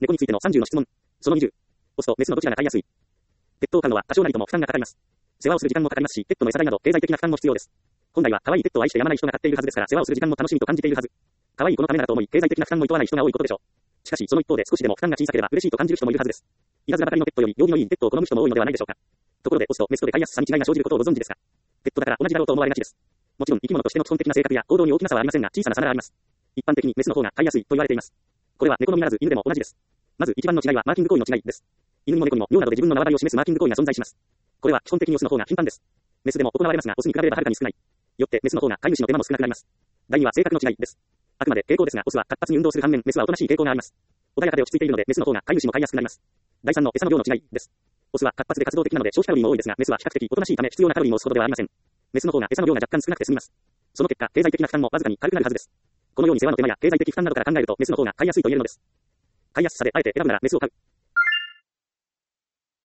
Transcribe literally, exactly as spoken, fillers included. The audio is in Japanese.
猫についてのさんじゅうの質問。そのにじゅう。オスとメスのどちらが飼いやすい？ペットを飼うのは多少なりとも負担がかかります。世話をする時間もかかりますし、ペットの餌代など経済的な負担も必要です。本来は可愛いペットを愛してやまない人が飼っているはずですから、世話をする時間も楽しみと感じているはず。可愛い子のためならと思い、経済的な負担も厭わない人が多いことでしょう。しかし、その一方で少しでも負担が小さければ嬉しいと感じる人もいるはずです。いたずらばかりのペットより行儀のいいペットを好む人も多いのではないでしょうか。ところで、オスとメスとで飼いやすさに違いが生じることをご存知ですか？ペットだから同じだろうと思われがちです。もちろん生き物としての基本的な性格や行動に大きな差はありませんが、小さな差があります。一般的にメスの方が飼いやすいと言われています。これは猫のみならず犬でも同じです。まず一番の違いはマーキング行為の違いです。犬にも猫にも尿などで自分の縄張りを示すマーキング行為が存在します。これは基本的にオスの方が頻繁です。メスでも行われますが、オスに比べればはるかに少ない。よってメスの方が飼い主の手間も少なくなります。第二は性格の違いです。あくまで傾向ですが、オスは活発に運動する反面、メスはおとなしい傾向があります。穏やかで落ち着いているので、メスの方が飼い主も飼いやすくなります。第三の餌の量の違いです。オスは活発で活動的なので消費カロリーも多いですが、メスは比較的おとなしいため必要なカロリーもオスほどではありません。メスの方が餌の量が若干少なくて済みます。その結果、経済的な負担もわずかに軽くなるはずです。このように世話の手間や経済的負担などから考えると、メスの方が飼いやすいと言えるのです。飼いやすさであえて選ぶならメスを飼う。